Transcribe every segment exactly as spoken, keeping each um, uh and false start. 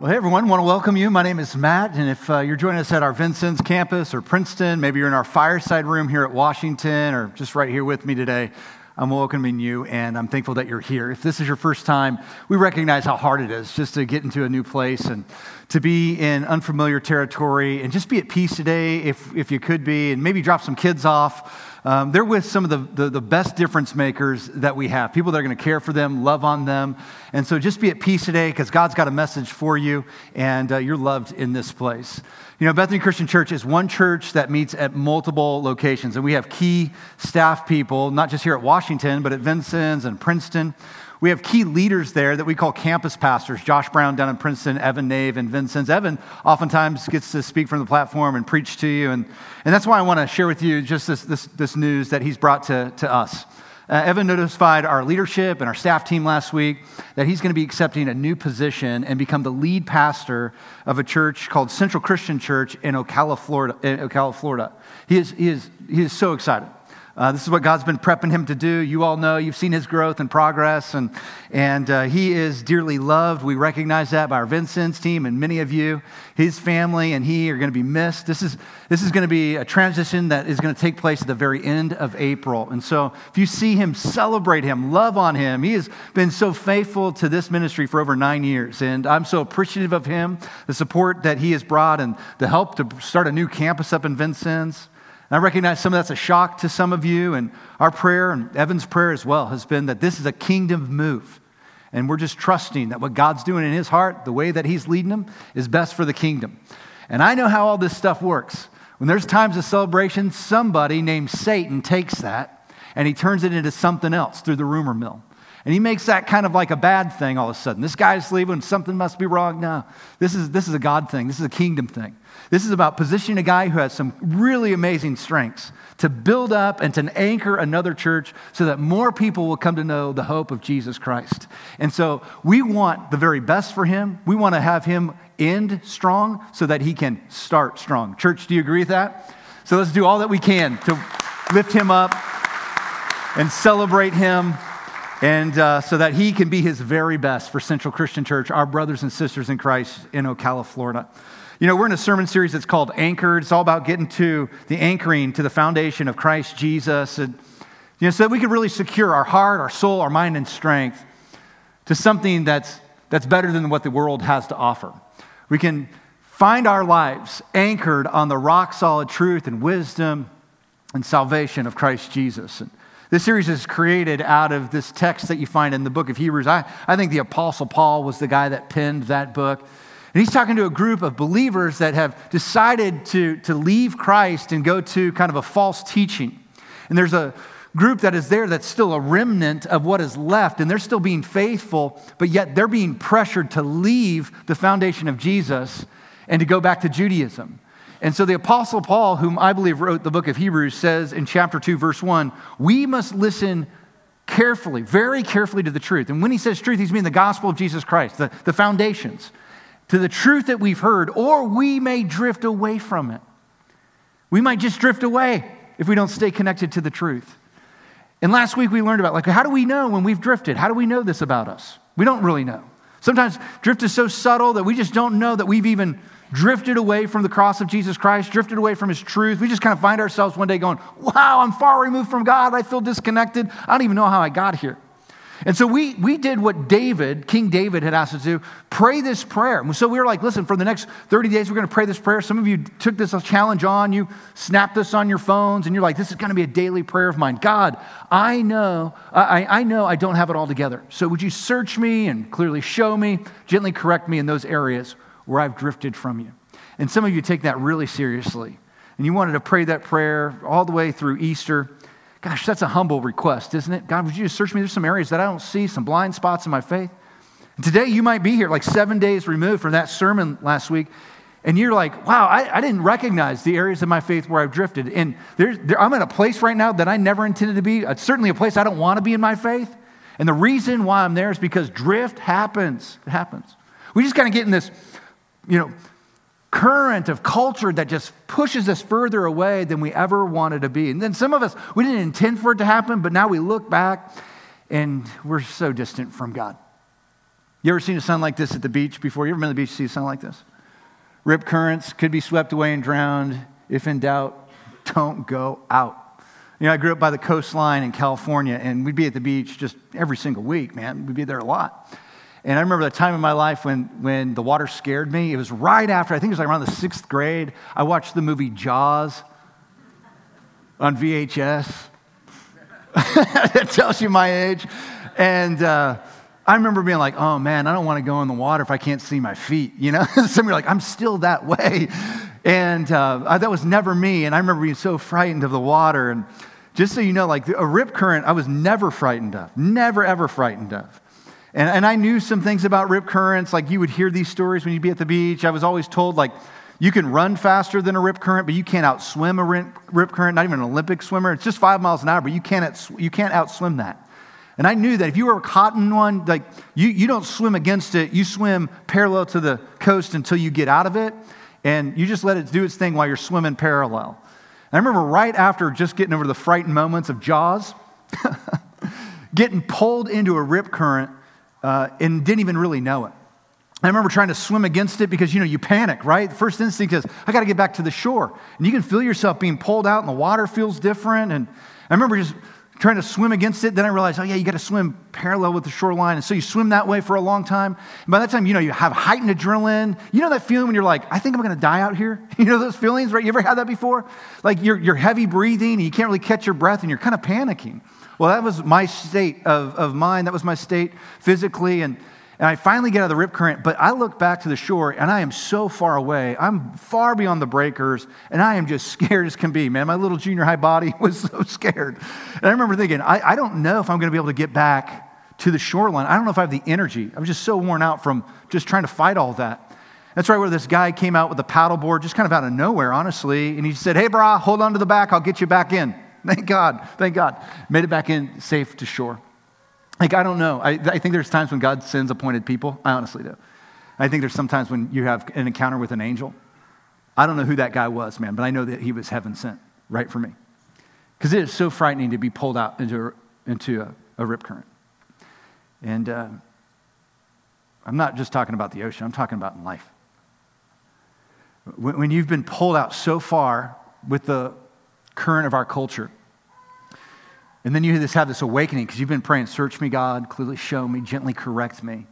Well, hey everyone, I want to welcome you. My name is Matt, and if uh, you're joining us at our Vincennes campus or Princeton, maybe you're in our fireside room here at Washington or just right here with me today, I'm welcoming you, and I'm thankful that you're here. If this is your first time, we recognize how hard it is just to get into a new place and to be in unfamiliar territory and just be at peace today if, if you could be, and maybe drop some kids off. Um, they're with some of the, the, the best difference makers that we have, people that are going to care for them, love on them. And so just be at peace today because God's got a message for you, and uh, you're loved in this place. You know, Bethany Christian Church is one church that meets at multiple locations, and we have key staff people, not just here at Washington, but at Vincennes and Princeton. We have key leaders there that we call campus pastors. Josh Brown down in Princeton, Evan Nave in Vincennes. Evan oftentimes gets to speak from the platform and preach to you, and, and that's why I want to share with you just this, this, this news that he's brought to, to us. Uh, Evan notified our leadership and our staff team last week that he's going to be accepting a new position and become the lead pastor of a church called Central Christian Church in Ocala, Florida. In Ocala, Florida. He is, he is, he is so excited. Uh, this is what God's been prepping him to do. You all know, you've seen his growth and progress, and, and uh, he is dearly loved. We recognize that by our Vincennes team and many of you. His family and he are going to be missed. This is, this is going to be a transition that is going to take place at the very end of April. And so if you see him, celebrate him, love on him. He has been so faithful to this ministry for over nine years, and I'm so appreciative of him, the support that he has brought, and the help to start a new campus up in Vincennes. I recognize some of that's a shock to some of you, and our prayer, and Evan's prayer as well, has been that this is a kingdom move. And we're just trusting that what God's doing in his heart, the way that he's leading him, is best for the kingdom. And I know how all this stuff works. When there's times of celebration, somebody named Satan takes that, and he turns it into something else through the rumor mill. And he makes that kind of like a bad thing all of a sudden. This guy's leaving, something must be wrong. No, this is, this is a God thing. This is a kingdom thing. This is about positioning a guy who has some really amazing strengths to build up and to anchor another church so that more people will come to know the hope of Jesus Christ. And so we want the very best for him. We want to have him end strong so that he can start strong. Church, do you agree with that? So let's do all that we can to lift him up and celebrate him, and uh, so that he can be his very best for Central Christian Church, our brothers and sisters in Christ in Ocala, Florida. You know, we're in a sermon series that's called Anchored. It's all about getting to the anchoring to the foundation of Christ Jesus, and you know, so that we can really secure our heart, our soul, our mind, and strength to something that's that's better than what the world has to offer. We can find our lives anchored on the rock-solid truth and wisdom and salvation of Christ Jesus. And this series is created out of this text that you find in the book of Hebrews. I, I think the Apostle Paul was the guy that penned that book. And he's talking to a group of believers that have decided to, to leave Christ and go to kind of a false teaching. And there's a group that is there that's still a remnant of what is left, and they're still being faithful, but yet they're being pressured to leave the foundation of Jesus and to go back to Judaism. And so the Apostle Paul, whom I believe wrote the book of Hebrews, says in chapter two, verse one, we must listen carefully, very carefully to the truth. And when he says truth, he's meaning the gospel of Jesus Christ, the, the foundations, to the truth that we've heard, or we may drift away from it. We might just drift away if we don't stay connected to the truth. And last week we learned about, like, how do we know when we've drifted? How do we know this about us? We don't really know. Sometimes drift is so subtle that we just don't know that we've even drifted away from the cross of Jesus Christ, drifted away from his truth. We just kind of find ourselves one day going, wow, I'm far removed from God. I feel disconnected. I don't even know how I got here. And so we we did what David, King David had asked us to do, pray this prayer. And so we were like, listen, for the next thirty days, we're going to pray this prayer. Some of you took this challenge on. You snapped this on your phones, and you're like, this is going to be a daily prayer of mine. God, I know, I, I know I don't have it all together. So would you search me and clearly show me, gently correct me in those areas where I've drifted from you. And some of you take that really seriously. And you wanted to pray that prayer all the way through Easter. Gosh, that's a humble request, isn't it? God, would you just search me? There's some areas that I don't see, some blind spots in my faith. And today you might be here like seven days removed from that sermon last week, and you're like, wow, I, I didn't recognize the areas of my faith where I've drifted. And there's, there, I'm in a place right now that I never intended to be. It's certainly a place I don't want to be in my faith. And the reason why I'm there is because drift happens. It happens. We just kind of get in this, you know, current of culture that just pushes us further away than we ever wanted to be. And then some of us, we didn't intend for it to happen, but now we look back and we're so distant from God. You ever seen a sun like this at the beach before? You ever been to the beach to see a sun like this? Rip currents, could be swept away and drowned. If in doubt, don't go out. You know, I grew up by the coastline in California, and we'd be at the beach just every single week, man. We'd be there a lot. And I remember the time in my life when, when the water scared me. It was right after, I think it was like around the sixth grade, I watched the movie Jaws on V H S. That tells you my age. And uh, I remember being like, oh man, I don't want to go in the water if I can't see my feet, you know? Some are like, I'm still that way. And uh, that was never me. And I remember being so frightened of the water. And just so you know, like a rip current, I was never frightened of. Never, ever frightened of. And, and I knew some things about rip currents. Like you would hear these stories when you'd be at the beach. I was always told, like, you can run faster than a rip current, but you can't outswim a rip, rip current, not even an Olympic swimmer. It's just five miles an hour, but you can't, you can't outswim that. And I knew that if you were caught in one, like you, you don't swim against it. You swim parallel to the coast until you get out of it. And you just let it do its thing while you're swimming parallel. And I remember right after just getting over the frightened moments of Jaws, getting pulled into a rip current uh, and didn't even really know it. I remember trying to swim against it because, you know, you panic, right? The first instinct is, I got to get back to the shore. And you can feel yourself being pulled out and the water feels different. And I remember just trying to swim against it. Then I realized, oh yeah, you got to swim parallel with the shoreline. And so you swim that way for a long time. And by that time, you know, you have heightened adrenaline. You know that feeling when you're like, I think I'm going to die out here? You know those feelings, right? You ever had that before? Like you're, you're heavy breathing and you can't really catch your breath and you're kind of panicking. Well, that was my state of, of mind. That was my state physically. And, and I finally get out of the rip current, but I look back to the shore and I am so far away. I'm far beyond the breakers and I am just scared as can be, man. My little junior high body was so scared. And I remember thinking, I, I don't know if I'm going to be able to get back to the shoreline. I don't know if I have the energy. I was just so worn out from just trying to fight all that. That's right where this guy came out with a paddleboard, just kind of out of nowhere, honestly. And he said, hey, brah, hold on to the back. I'll get you back in. Thank God. Thank God. Made it back in safe to shore. Like, I don't know. I, I think there's times when God sends appointed people. I honestly do. I think there's sometimes when you have an encounter with an angel. I don't know who that guy was, man, but I know that he was heaven sent right for me. Because it is so frightening to be pulled out into, into a, a rip current. And uh, I'm not just talking about the ocean. I'm talking about in life. When, when you've been pulled out so far with the current of our culture, and then you just have this awakening because you've been praying, search me, God, clearly show me, gently correct me.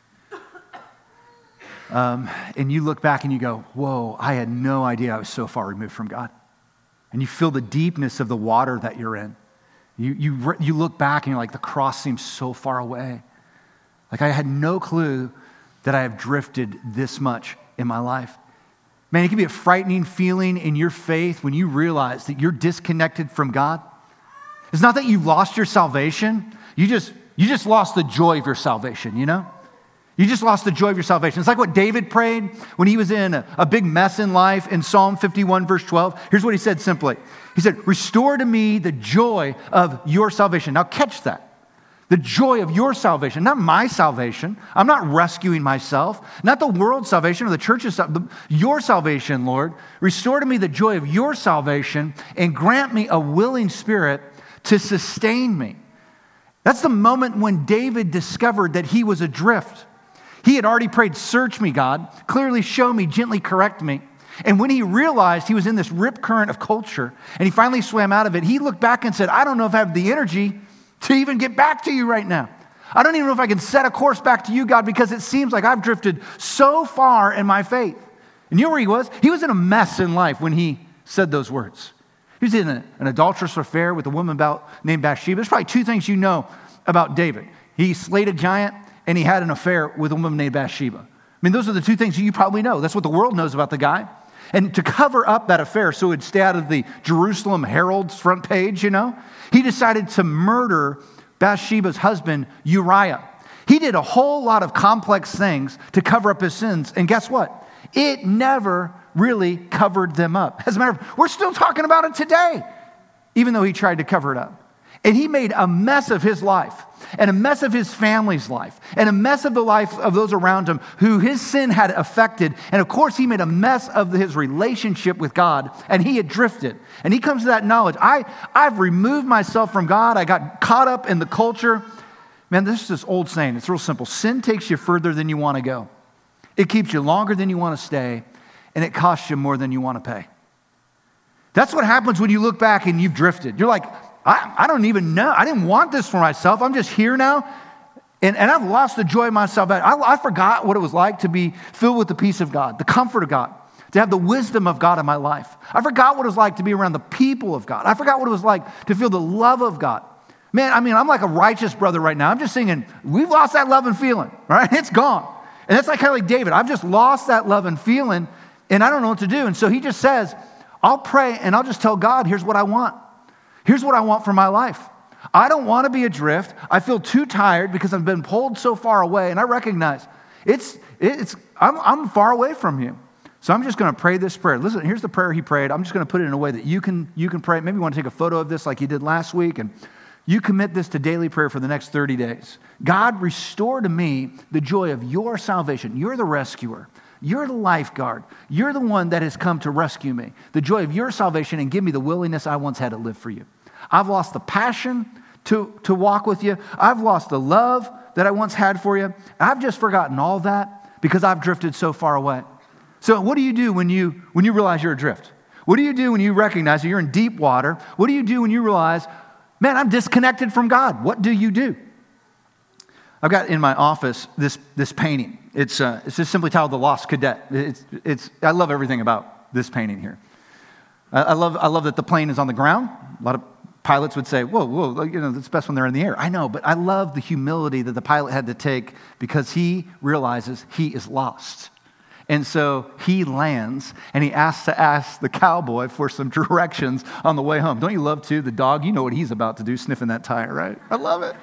Um, and you look back and you go, whoa, I had no idea I was so far removed from God. And you feel the deepness of the water that you're in. You, you, you look back and you're like, the cross seems so far away. Like I had no clue that I have drifted this much in my life. Man, it can be a frightening feeling in your faith when you realize that you're disconnected from God. It's not that you've lost your salvation. You just, you just lost the joy of your salvation, you know? You just lost the joy of your salvation. It's like what David prayed when he was in a, a big mess in life in Psalm fifty-one, verse twelve. Here's what he said simply. He said, restore to me the joy of your salvation. Now catch that. The joy of your salvation, not my salvation. I'm not rescuing myself, not the world's salvation or the church's salvation. Your salvation, Lord. Restore to me the joy of your salvation and grant me a willing spirit to sustain me. That's the moment when David discovered that he was adrift. He had already prayed, search me, God, clearly show me, gently correct me. And when he realized he was in this rip current of culture and he finally swam out of it, he looked back and said, I don't know if I have the energy to even get back to you right now. I don't even know if I can set a course back to you, God, because it seems like I've drifted so far in my faith. And you know where he was? He was in a mess in life when he said those words. He was in a, an adulterous affair with a woman about, named Bathsheba. There's probably two things you know about David. He slayed a giant and he had an affair with a woman named Bathsheba. I mean, those are the two things you probably know. That's what the world knows about the guy. And to cover up that affair so it'd stay out of the Jerusalem Herald's front page, you know, he decided to murder Bathsheba's husband, Uriah. He did a whole lot of complex things to cover up his sins. And guess what? It never really covered them up. As a matter of fact, we're still talking about it today, even though he tried to cover it up. And he made a mess of his life, and a mess of his family's life, and a mess of the life of those around him who his sin had affected. And of course, he made a mess of his relationship with God, and he had drifted. And he comes to that knowledge. I, I've removed myself from God. I got caught up in the culture. Man, this is this old saying. It's real simple. Sin takes you further than you want to go. It keeps you longer than you want to stay, and it costs you more than you want to pay. That's what happens when you look back and you've drifted. You're like, I, I don't even know. I didn't want this for myself. I'm just here now, and, and I've lost the joy of my salvation. I, I forgot what it was like to be filled with the peace of God, the comfort of God, to have the wisdom of God in my life. I forgot what it was like to be around the people of God. I forgot what it was like to feel the love of God. Man, I mean, I'm like a righteous brother right now. I'm just singing, we've lost that love and feeling, right? It's gone. And that's like kind of like David. I've just lost that love and feeling, and I don't know what to do. And so he just says, I'll pray, and I'll just tell God, here's what I want. Here's what I want for my life. I don't want to be adrift. I feel too tired because I've been pulled so far away, and I recognize it's, it's I'm, I'm far away from you. So I'm just going to pray this prayer. Listen, here's the prayer he prayed. I'm just going to put it in a way that you can, you can pray. Maybe you want to take a photo of this like you did last week, and you commit this to daily prayer for the next thirty days. God, restore to me the joy of your salvation. You're the rescuer. You're the lifeguard. You're the one that has come to rescue me. The joy of your salvation, and give me the willingness I once had to live for you. I've lost the passion to, to walk with you. I've lost the love that I once had for you. I've just forgotten all that because I've drifted so far away. So what do you do when you, when you realize you're adrift? What do you do when you recognize that you're in deep water? What do you do when you realize, man, I'm disconnected from God? What do you do? I've got in my office this, this painting. It's, uh, it's just simply titled The Lost Cadet. It's, it's, I love everything about this painting here. I, I, love, I love that the plane is on the ground. A lot of pilots would say, whoa, whoa, you know, it's best when they're in the air. I know, but I love the humility that the pilot had to take because he realizes he is lost. And so he lands, and he asks to ask the cowboy for some directions on the way home. Don't you love, too, the dog? You know what he's about to do, sniffing that tire, right? I love it.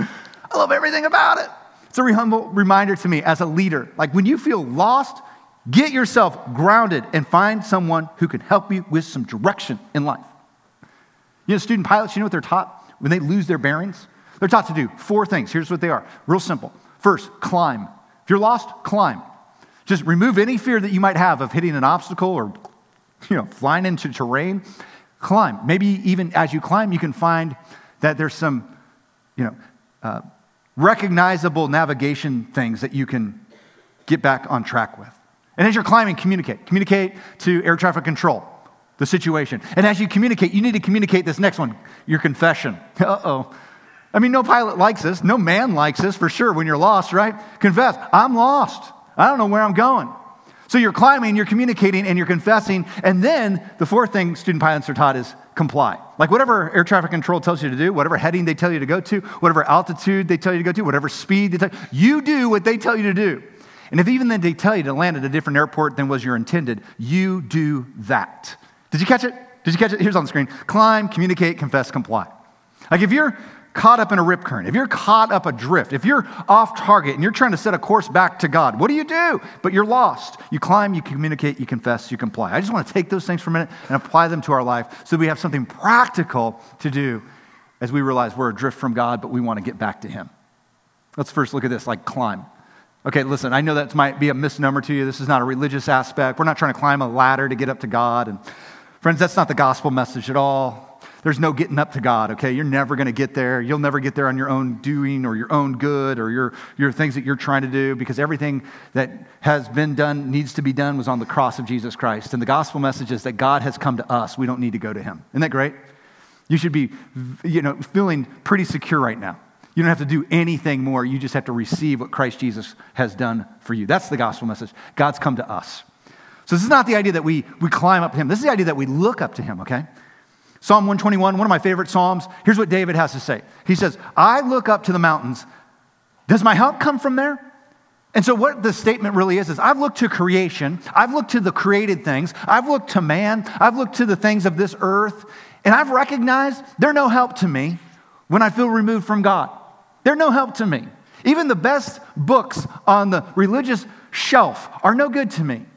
I love everything about it. It's a humble reminder to me as a leader. Like when you feel lost, get yourself grounded and find someone who can help you with some direction in life. You know, student pilots, you know what they're taught when they lose their bearings? They're taught to do four things. Here's what they are. Real simple. First, climb. If you're lost, climb. Just remove any fear that you might have of hitting an obstacle or, you know, flying into terrain. Climb. Maybe even as you climb, you can find that there's some, you know, uh, recognizable navigation things that you can get back on track with. And as you're climbing, communicate. Communicate to air traffic control, the situation. And as you communicate, you need to communicate this next one, your confession. Uh-oh. I mean, no pilot likes this. No man likes this for sure when you're lost, right? Confess, I'm lost. I don't know where I'm going. So you're climbing, you're communicating, and you're confessing. And then the fourth thing student pilots are taught is comply. Like whatever air traffic control tells you to do, whatever heading they tell you to go to, whatever altitude they tell you to go to, whatever speed they tell you, you do what they tell you to do. And if even then they tell you to land at a different airport than was your intended, you do that. Did you catch it? Did you catch it? Here's on the screen. Climb, communicate, confess, comply. Like if you're caught up in a rip current, if you're caught up adrift, if you're off target and you're trying to set a course back to God, what do you do? But you're lost. You climb, you communicate, you confess, you comply. I just want to take those things for a minute and apply them to our life so we have something practical to do as we realize we're adrift from God, but we want to get back to Him. Let's first look at this, like climb. Okay, listen, I know that might be a misnomer to you. This is not a religious aspect. We're not trying to climb a ladder to get up to God. And friends, that's not the gospel message at all. There's no getting up to God, okay? You're never going to get there. You'll never get there on your own doing or your own good or your, your things that you're trying to do because everything that has been done, needs to be done, was on the cross of Jesus Christ. And the gospel message is that God has come to us. We don't need to go to Him. Isn't that great? You should be, you know, feeling pretty secure right now. You don't have to do anything more. You just have to receive what Christ Jesus has done for you. That's the gospel message. God's come to us. So this is not the idea that we, we climb up to Him. This is the idea that we look up to Him, okay? Psalm one twenty-one, one of my favorite Psalms. Here's what David has to say. He says, I look up to the mountains. Does my help come from there? And so what the statement really is, is I've looked to creation. I've looked to the created things. I've looked to man. I've looked to the things of this earth. And I've recognized they're no help to me when I feel removed from God. They're no help to me. Even the best books on the religious shelf are no good to me.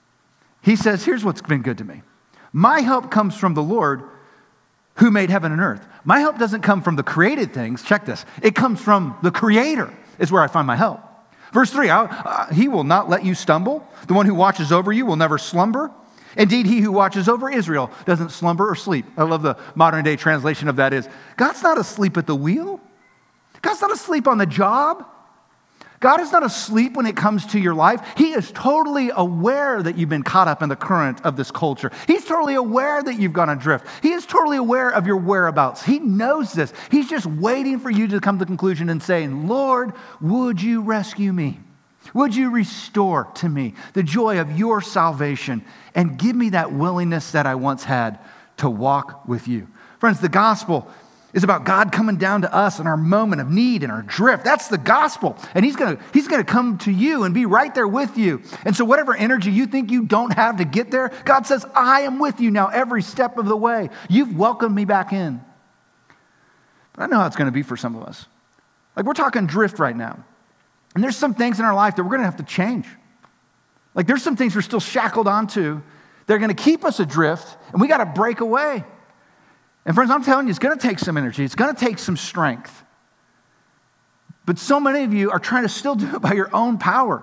He says, here's what's been good to me. My help comes from the Lord who made heaven and earth. My help doesn't come from the created things. Check this. It comes from the Creator is where I find my help. Verse three, uh, He will not let you stumble. The one who watches over you will never slumber. Indeed, He who watches over Israel doesn't slumber or sleep. I love the modern day translation of that is, God's not asleep at the wheel. God's not asleep on the job. God is not asleep when it comes to your life. He is totally aware that you've been caught up in the current of this culture. He's totally aware that you've gone adrift. He is totally aware of your whereabouts. He knows this. He's just waiting for you to come to the conclusion and saying, Lord, would you rescue me? Would you restore to me the joy of your salvation and give me that willingness that I once had to walk with you? Friends, the gospel is about God coming down to us in our moment of need and our drift. That's the gospel. And he's going to he's going to come to you and be right there with you. And so whatever energy you think you don't have to get there, God says, I am with you now every step of the way. You've welcomed me back in. But I know how it's going to be for some of us. Like, we're talking drift right now. And there's some things in our life that we're going to have to change. Like, there's some things we're still shackled onto. They're going to keep us adrift, and we got to break away. And friends, I'm telling you, it's going to take some energy. It's going to take some strength. But so many of you are trying to still do it by your own power.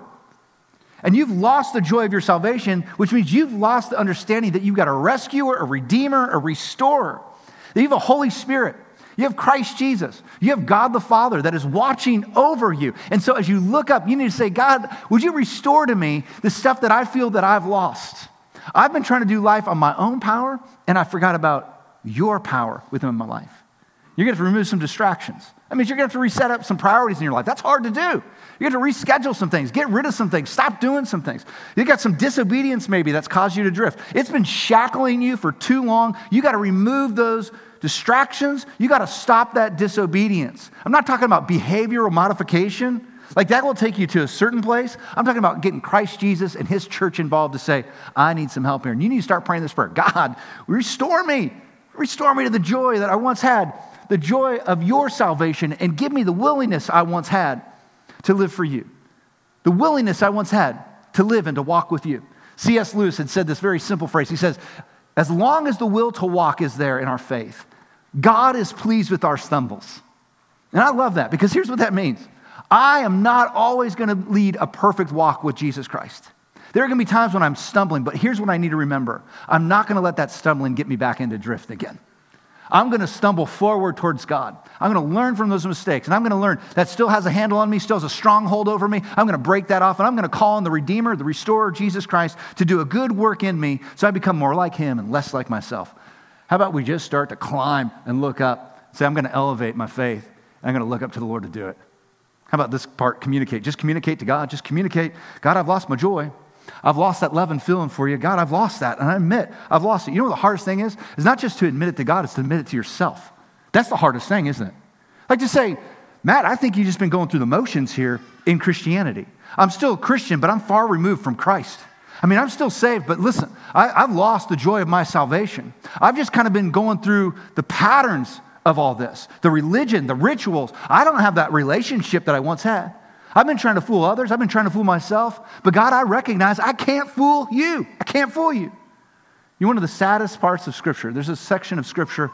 And you've lost the joy of your salvation, which means you've lost the understanding that you've got a rescuer, a redeemer, a restorer. That you have a Holy Spirit. You have Christ Jesus. You have God the Father that is watching over you. And so as you look up, you need to say, God, would you restore to me the stuff that I feel that I've lost? I've been trying to do life on my own power, and I forgot about your power within my life. You're going to have to remove some distractions. That means you're going to have to reset up some priorities in your life. That's hard to do. You have to reschedule some things, get rid of some things, stop doing some things. You got some disobedience maybe that's caused you to drift. It's been shackling you for too long. You got to remove those distractions. You got to stop that disobedience. I'm not talking about behavioral modification. Like, that will take you to a certain place. I'm talking about getting Christ Jesus and his church involved to say, I need some help here. And you need to start praying this prayer. God, restore me. Restore me to the joy that I once had, the joy of your salvation, and give me the willingness I once had to live for you. The willingness I once had to live and to walk with you. C S Lewis had said this very simple phrase. He says, as long as the will to walk is there in our faith, God is pleased with our stumbles. And I love that, because here's what that means. I am not always going to lead a perfect walk with Jesus Christ. There are going to be times when I'm stumbling, but here's what I need to remember. I'm not going to let that stumbling get me back into drift again. I'm going to stumble forward towards God. I'm going to learn from those mistakes, and I'm going to learn that still has a handle on me, still has a stronghold over me. I'm going to break that off, and I'm going to call on the Redeemer, the Restorer, Jesus Christ, to do a good work in me so I become more like him and less like myself. How about we just start to climb and look up, say, I'm going to elevate my faith, and I'm going to look up to the Lord to do it. How about this part, communicate? Just communicate to God. Just communicate. God, I've lost my joy. I've lost that love and feeling for you. God, I've lost that. And I admit I've lost it. You know what the hardest thing is? It's not just to admit it to God, it's to admit it to yourself. That's the hardest thing, isn't it? Like to say, Matt, I think you've just been going through the motions here in Christianity. I'm still a Christian, but I'm far removed from Christ. I mean, I'm still saved, but listen, I, I've lost the joy of my salvation. I've just kind of been going through the patterns of all this, the religion, the rituals. I don't have that relationship that I once had. I've been trying to fool others. I've been trying to fool myself. But God, I recognize I can't fool you. I can't fool you. You're one of the saddest parts of Scripture. There's a section of Scripture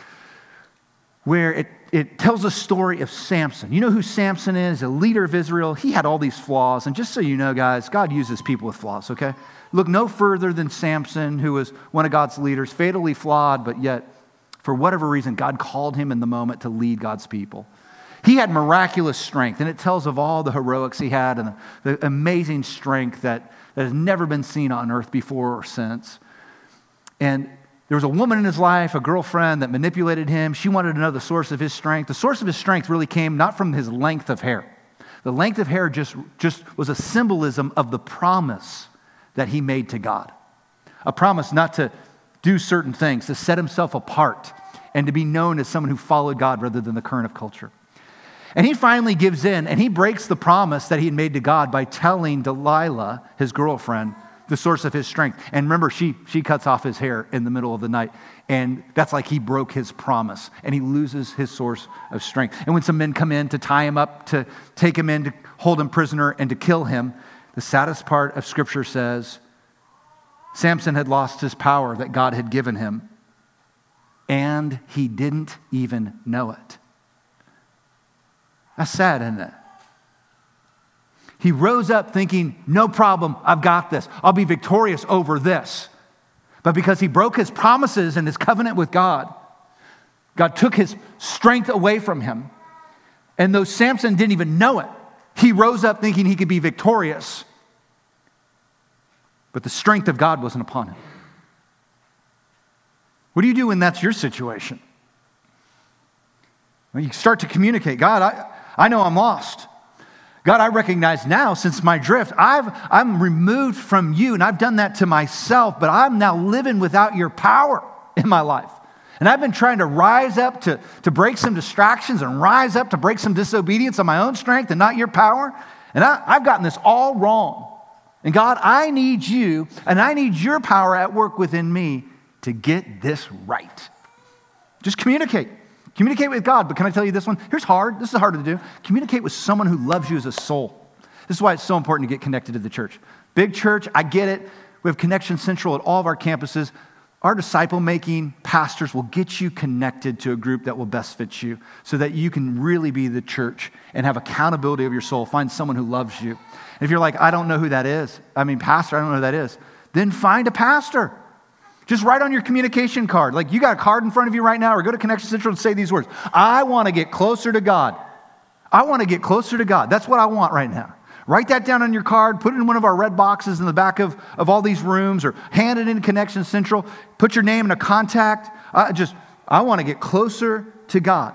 where it, it tells a story of Samson. You know who Samson is, a leader of Israel. He had all these flaws. And just so you know, guys, God uses people with flaws, okay? Look no further than Samson, who was one of God's leaders, fatally flawed, but yet, for whatever reason, God called him in the moment to lead God's people. He had miraculous strength, and it tells of all the heroics he had and the, the amazing strength that, that has never been seen on earth before or since. And there was a woman in his life, a girlfriend, that manipulated him. She wanted to know the source of his strength. The source of his strength really came not from his length of hair. The length of hair just, just was a symbolism of the promise that he made to God. A promise not to do certain things, to set himself apart, and to be known as someone who followed God rather than the current of culture. And he finally gives in, and he breaks the promise that he had made to God by telling Delilah, his girlfriend, the source of his strength. And remember, she, she cuts off his hair in the middle of the night. And that's like he broke his promise, and he loses his source of strength. And when some men come in to tie him up, to take him in, to hold him prisoner, and to kill him, the saddest part of Scripture says, Samson had lost his power that God had given him, and he didn't even know it. That's sad, isn't it? He rose up thinking, no problem, I've got this. I'll be victorious over this. But because he broke his promises and his covenant with God, God took his strength away from him. And though Samson didn't even know it, he rose up thinking he could be victorious. But the strength of God wasn't upon him. What do you do when that's your situation? Well, you start to communicate. God, I, I know I'm lost. God, I recognize now, since my drift, I've, I'm removed from you, and I've done that to myself, but I'm now living without your power in my life. And I've been trying to rise up to, to break some distractions and rise up to break some disobedience on my own strength and not your power. And I, I've gotten this all wrong. And God, I need you, and I need your power at work within me to get this right. Just communicate. Communicate with God. But can I tell you this one? Here's hard. This is hard to do. Communicate with someone who loves you as a soul. This is why it's so important to get connected to the church. Big church, I get it. We have Connection Central at all of our campuses. Our disciple-making pastors will get you connected to a group that will best fit you so that you can really be the church and have accountability of your soul. Find someone who loves you. And if you're like, I don't know who that is. I mean, pastor, I don't know who that is. Then find a pastor. Just write on your communication card. Like, you got a card in front of you right now, or go to Connection Central and say these words. I want to get closer to God. I want to get closer to God. That's what I want right now. Write that down on your card. Put it in one of our red boxes in the back of, of all these rooms, or hand it in Connection Central. Put your name in a contact. I just, I want to get closer to God.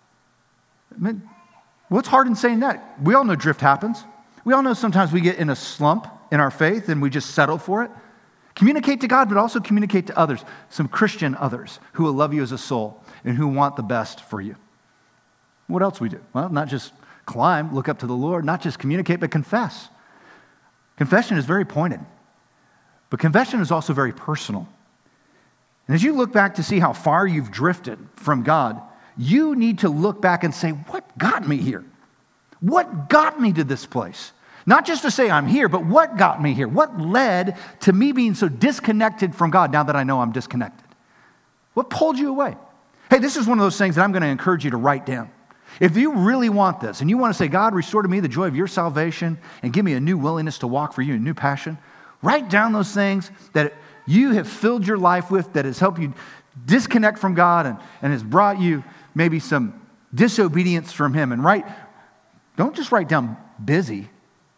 I mean, what's hard in saying that? We all know drift happens. We all know sometimes we get in a slump in our faith and we just settle for it. Communicate to God, but also communicate to others, some Christian others who will love you as a soul and who want the best for you. What else we do? Well, not just climb, look up to the Lord, not just communicate, but confess. Confession is very pointed, but confession is also very personal. And as you look back to see how far you've drifted from God, you need to look back and say, what got me here? What got me to this place? Not just to say I'm here, but what got me here? What led to me being so disconnected from God now that I know I'm disconnected? What pulled you away? Hey, this is one of those things that I'm going to encourage you to write down. If you really want this and you want to say, God, restore to me the joy of your salvation and give me a new willingness to walk for you, a new passion, write down those things that you have filled your life with that has helped you disconnect from God and, and has brought you maybe some disobedience from him. And write, don't just write down busy.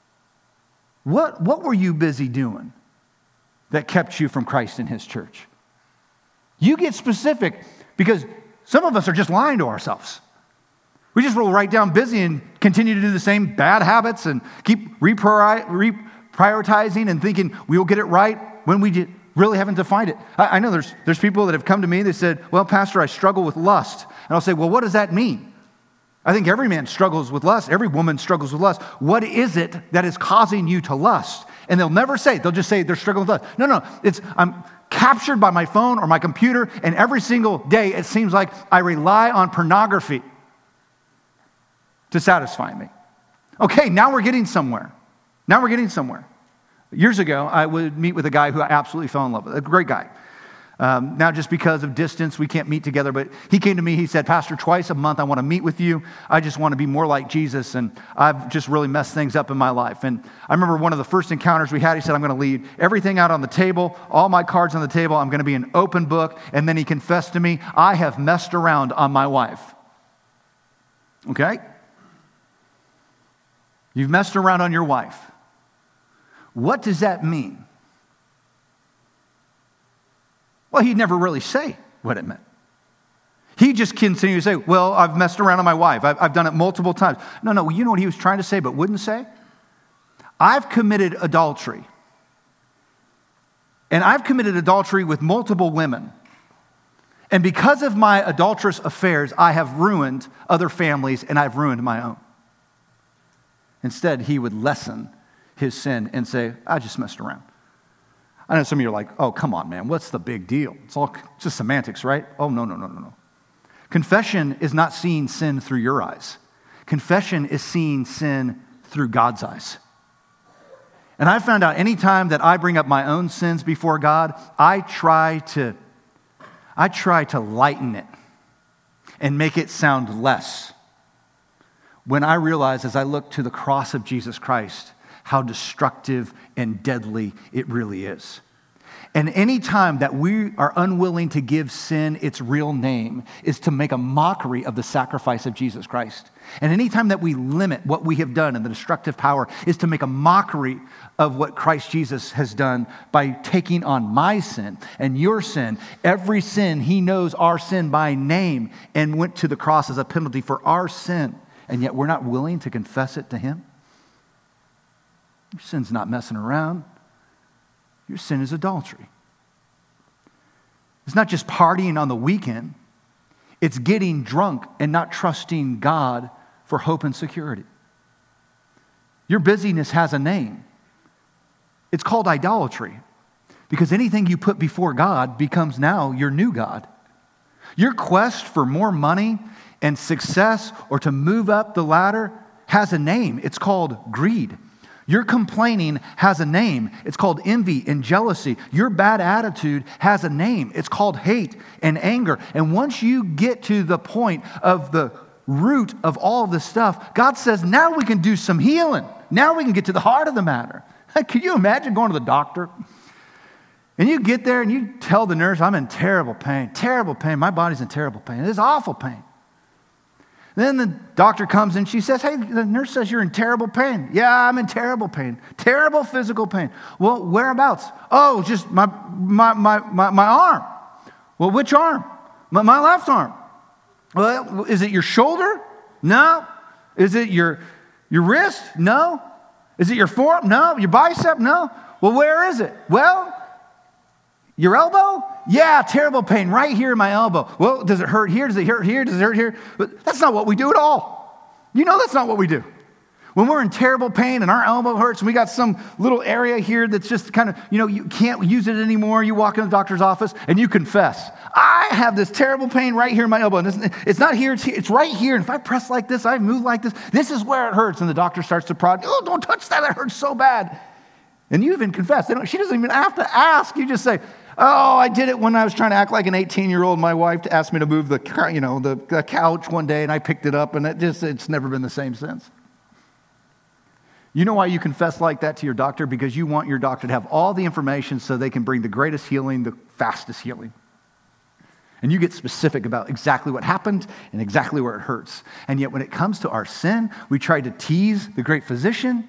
What, what were you busy doing that kept you from Christ and his church? You get specific, because some of us are just lying to ourselves. We just will write down busy and continue to do the same bad habits and keep repriori- reprioritizing and thinking we will get it right when we really haven't defined it. I, I know there's, there's people that have come to me, they said, well, Pastor, I struggle with lust. And I'll say, well, what does that mean? I think every man struggles with lust. Every woman struggles with lust. What is it that is causing you to lust? And they'll never say it. They'll just say they're struggling with lust. No, no. It's I'm captured by my phone or my computer, and every single day it seems like I rely on pornography to satisfy me. Okay, now we're getting somewhere. Now we're getting somewhere. Years ago, I would meet with a guy who I absolutely fell in love with. A great guy. Um, now, just because of distance, we can't meet together, but he came to me, he said, Pastor, twice a month I want to meet with you. I just want to be more like Jesus, and I've just really messed things up in my life. And I remember one of the first encounters we had, he said, I'm going to leave everything out on the table, all my cards on the table, I'm going to be an open book. And then he confessed to me, I have messed around on my wife. Okay? You've messed around on your wife. What does that mean? Well, he'd never really say what it meant. He just continued to say, well, I've messed around on my wife. I've, I've done it multiple times. No, no, you know what he was trying to say but wouldn't say? I've committed adultery. And I've committed adultery with multiple women. And because of my adulterous affairs, I have ruined other families and I've ruined my own. Instead, he would lessen his sin and say, I just messed around. I know some of you are like, oh, come on, man. What's the big deal? It's all just semantics, right? Oh, no, no, no, no, no. Confession is not seeing sin through your eyes. Confession is seeing sin through God's eyes. And I found out anytime that I bring up my own sins before God, I try to, I try to lighten it and make it sound less. When I realize, as I look to the cross of Jesus Christ, how destructive and deadly it really is. And any time that we are unwilling to give sin its real name is to make a mockery of the sacrifice of Jesus Christ. And any time that we limit what we have done and the destructive power is to make a mockery of what Christ Jesus has done by taking on my sin and your sin, every sin, he knows our sin by name and went to the cross as a penalty for our sin. And yet we're not willing to confess it to him. Your sin's not messing around. Your sin is adultery. It's not just partying on the weekend. It's getting drunk and not trusting God for hope and security. Your busyness has a name. It's called idolatry, because anything you put before God becomes now your new God. Your quest for more money and success or to move up the ladder has a name. It's called greed. Your complaining has a name. It's called envy and jealousy. Your bad attitude has a name. It's called hate and anger. And once you get to the point of the root of all of this stuff, God says, now we can do some healing. Now we can get to the heart of the matter. Can you imagine going to the doctor? And you get there and you tell the nurse, I'm in terrible pain, terrible pain. My body's in terrible pain. It's awful pain. Then the doctor comes and she says, hey, the nurse says you're in terrible pain. Yeah, I'm in terrible pain. Terrible physical pain. Well, whereabouts? Oh, just my my my my, my arm. Well, which arm? My, my left arm. Well, is it your shoulder? No. Is it your your wrist? No. Is it your forearm? No. Your bicep? No. Well, where is it? Well, your elbow? Yeah, terrible pain right here in my elbow. Well, does it hurt here? Does it hurt here? Does it hurt here? But that's not what we do at all. You know that's not what we do. When we're in terrible pain and our elbow hurts and we got some little area here that's just kind of, you know, you can't use it anymore. You walk in the doctor's office and you confess, I have this terrible pain right here in my elbow. And it's, it's not here, it's, here, it's right here. And if I press like this, I move like this, this is where it hurts. And the doctor starts to prod, oh, don't touch that, that hurts so bad. And you even confess. They don't, she doesn't even have to ask. You just say, oh, I did it when I was trying to act like an eighteen-year-old. My wife asked me to move the, you know, the, the couch one day, and I picked it up, and it just, it's never been the same since. You know why you confess like that to your doctor? Because you want your doctor to have all the information so they can bring the greatest healing, the fastest healing. And you get specific about exactly what happened and exactly where it hurts. And yet when it comes to our sin, we try to tease the great physician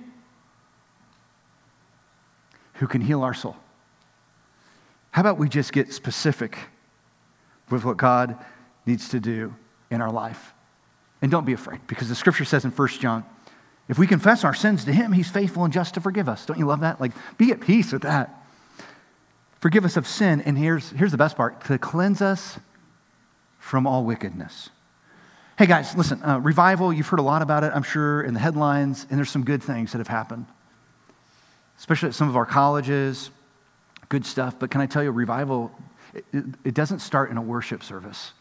who can heal our soul. How about we just get specific with what God needs to do in our life? And don't be afraid, because the scripture says in First John, if we confess our sins to him, he's faithful and just to forgive us. Don't you love that? Like, be at peace with that. Forgive us of sin, and here's, here's the best part, to cleanse us from all wickedness. Hey guys, listen, uh, revival, you've heard a lot about it, I'm sure, in the headlines, and there's some good things that have happened, especially at some of our colleges. Good stuff, but can I tell you, revival, it, it doesn't start in a worship service.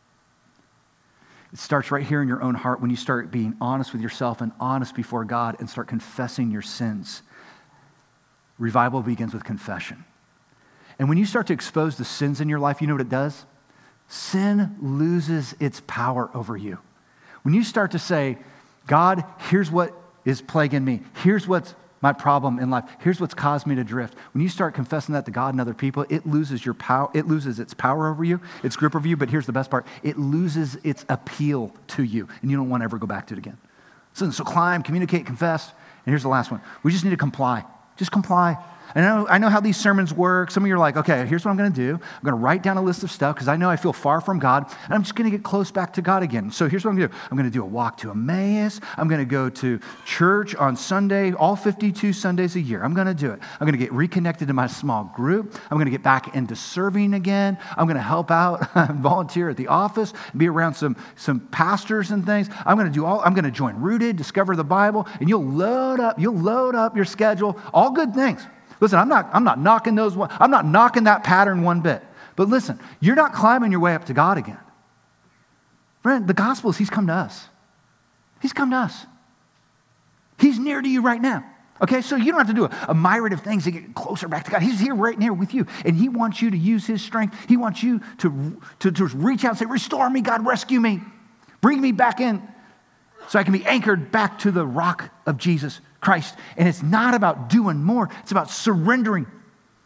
It starts right here in your own heart when you start being honest with yourself and honest before God and start confessing your sins. Revival begins with confession. And when you start to expose the sins in your life, you know what it does? Sin loses its power over you. When you start to say, God, here's what is plaguing me. Here's what's my problem in life. Here's what's caused me to drift. When you start confessing that to God and other people, it loses your power. It loses its power over you, its grip over you. But here's the best part: it loses its appeal to you, and you don't want to ever go back to it again. So, so climb, communicate, confess. And here's the last one: we just need to comply. Just comply. I know, I know how these sermons work. Some of you are like, okay, here's what I'm going to do. I'm going to write down a list of stuff because I know I feel far from God, and I'm just going to get close back to God again. So here's what I'm going to do. I'm going to do a walk to Emmaus. I'm going to go to church on Sunday, all fifty-two Sundays a year. I'm going to do it. I'm going to get reconnected to my small group. I'm going to get back into serving again. I'm going to help out, volunteer at the office, be around some, some pastors and things. I'm going to do all, I'm going to join Rooted, discover the Bible, and you'll load up, you'll load up your schedule, all good things. Listen, I'm not, I'm not knocking those one, I'm not knocking that pattern one bit. But listen, you're not climbing your way up to God again. Friend, the gospel is he's come to us. He's come to us. He's near to you right now. Okay, so you don't have to do a, a myriad of things to get closer back to God. He's here right near with you. And he wants you to use his strength. He wants you to, to, to reach out and say, restore me, God, rescue me. Bring me back in so I can be anchored back to the rock of Jesus Christ. And it's not about doing more. It's about surrendering.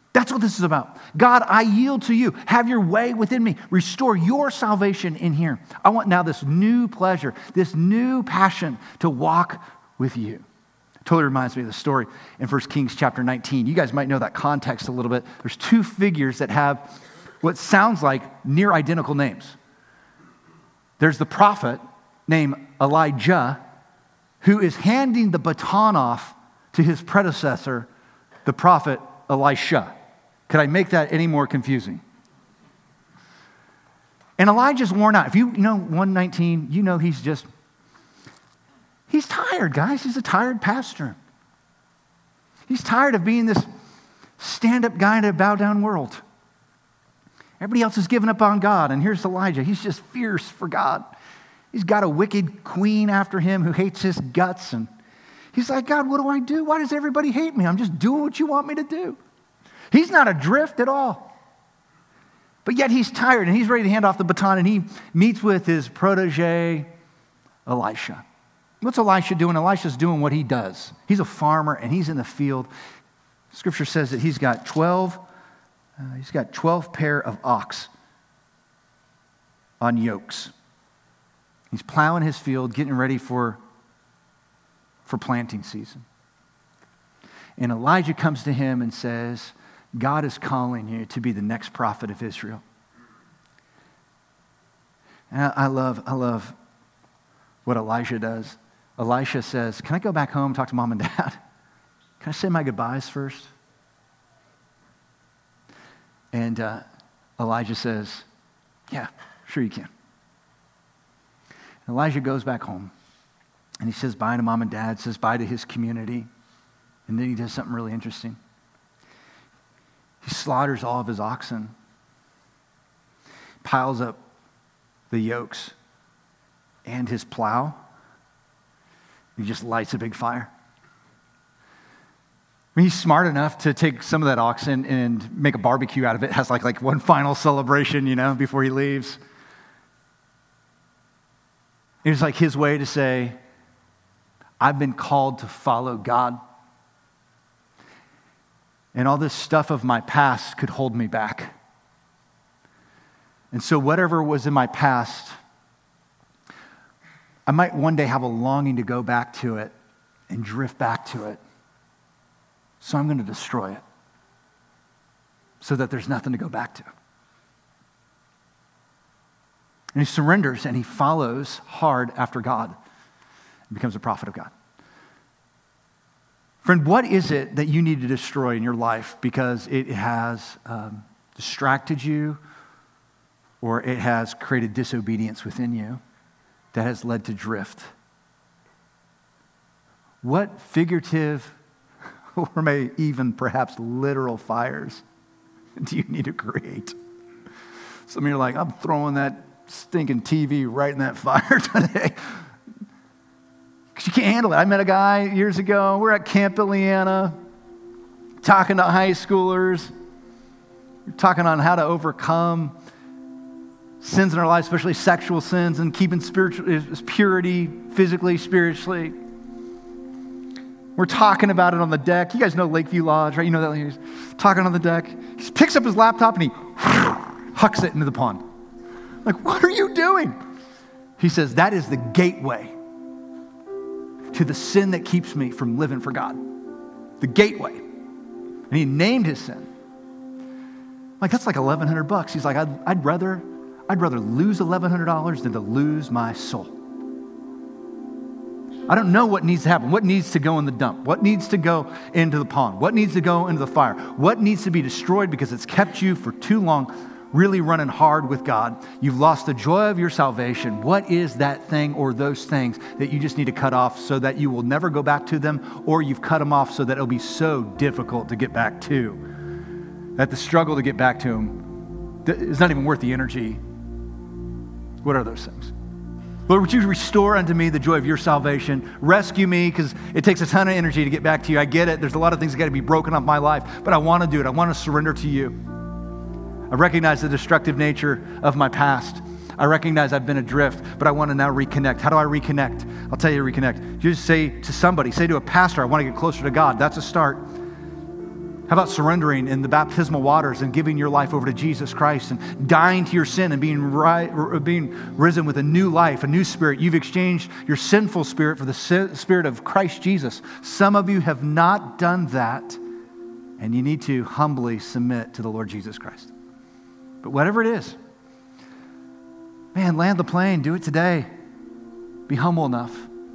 That's what this is about. God, I yield to you. Have your way within me. Restore your salvation in here. I want now this new pleasure, this new passion to walk with you. It totally reminds me of the story in First Kings chapter nineteen. You guys might know that context a little bit. There's two figures that have what sounds like near identical names. There's the prophet named Elijah, who is handing the baton off to his predecessor, the prophet Elisha. Could I make that any more confusing? And Elijah's worn out. If you, you know one nineteen, you know he's just, he's tired, guys. He's a tired pastor. He's tired of being this stand-up guy in a bow-down world. Everybody else is giving up on God, and here's Elijah. He's just fierce for God. He's got a wicked queen after him who hates his guts, and he's like, God, what do I do? Why does everybody hate me? I'm just doing what you want me to do. He's not adrift at all. But yet he's tired and he's ready to hand off the baton, and he meets with his protege, Elisha. What's Elisha doing? Elisha's doing what he does. He's a farmer and he's in the field. Scripture says that he's got twelve, uh, he's got twelve pair of ox on yokes. He's plowing his field, getting ready for, for planting season. And Elijah comes to him and says, God is calling you to be the next prophet of Israel. And I love, I love what Elijah does. Elisha says, can I go back home, talk to mom and dad? Can I say my goodbyes first? And uh, Elijah says, yeah, sure you can. And Elijah goes back home, and he says bye to mom and dad, says bye to his community, and then he does something really interesting. He slaughters all of his oxen, piles up the yokes and his plow. He just lights a big fire. I mean, he's smart enough to take some of that oxen and make a barbecue out of it. Has like, like one final celebration, you know, before he leaves. It was like his way to say, I've been called to follow God. And all this stuff of my past could hold me back. And so whatever was in my past, I might one day have a longing to go back to it and drift back to it. So I'm going to destroy it so that there's nothing to go back to. And he surrenders and he follows hard after God and becomes a prophet of God. Friend, what is it that you need to destroy in your life because it has um, distracted you or it has created disobedience within you that has led to drift? What figurative or may even perhaps literal fires do you need to create? Some of you are like, I'm throwing that stinking T V right in that fire today. Because you can't handle it. I met a guy years ago. We're at Camp Ileana, talking to high schoolers. We're talking on how to overcome sins in our lives, especially sexual sins, and keeping spiritual purity physically, spiritually. We're talking about it on the deck. You guys know Lakeview Lodge, right? You know that. He's talking on the deck. He just picks up his laptop and he hucks it into the pond. Like, what are you doing? He says, that is the gateway to the sin that keeps me from living for God. The gateway. And he named his sin. Like, that's like eleven hundred bucks. He's like, I'd, I'd rather, I'd rather lose eleven hundred dollars than to lose my soul. I don't know what needs to happen. What needs to go in the dump? What needs to go into the pond? What needs to go into the fire? What needs to be destroyed because it's kept you for too long really running hard with God? You've lost the joy of your salvation. What is that thing or those things that you just need to cut off so that you will never go back to them, or you've cut them off so that it'll be so difficult to get back to, that the struggle to get back to them is not even worth the energy? What are those things? Lord, would you restore unto me the joy of your salvation? Rescue me, because it takes a ton of energy to get back to you. I get it. There's a lot of things that got to be broken off my life, but I want to do it. I want to surrender to you. I recognize the destructive nature of my past. I recognize I've been adrift, but I want to now reconnect. How do I reconnect? I'll tell you to reconnect. You just say to somebody, say to a pastor, I want to get closer to God. That's a start. How about surrendering in the baptismal waters and giving your life over to Jesus Christ and dying to your sin and being, ri- being risen with a new life, a new spirit? You've exchanged your sinful spirit for the si- spirit of Christ Jesus. Some of you have not done that, and you need to humbly submit to the Lord Jesus Christ. But whatever it is, man, land the plane. Do it today. Be humble enough.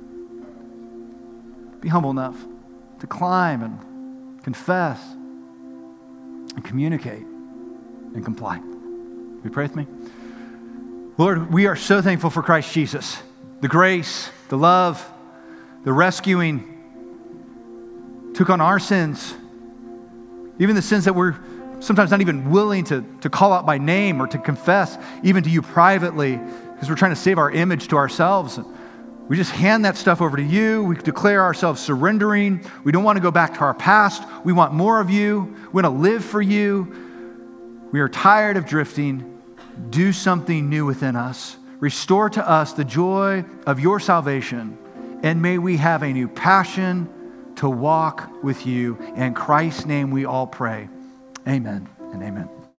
Be humble enough to climb and confess and communicate and comply. Will you pray with me? Lord, we are so thankful for Christ Jesus, the grace, the love, the rescuing, took on our sins, even the sins that we're sometimes not even willing to, to call out by name or to confess, even to you privately, because we're trying to save our image to ourselves. We just hand that stuff over to you. We declare ourselves surrendering. We don't want to go back to our past. We want more of you. We want to live for you. We are tired of drifting. Do something new within us. Restore to us the joy of your salvation. And may we have a new passion to walk with you. In Christ's name we all pray. Amen and amen.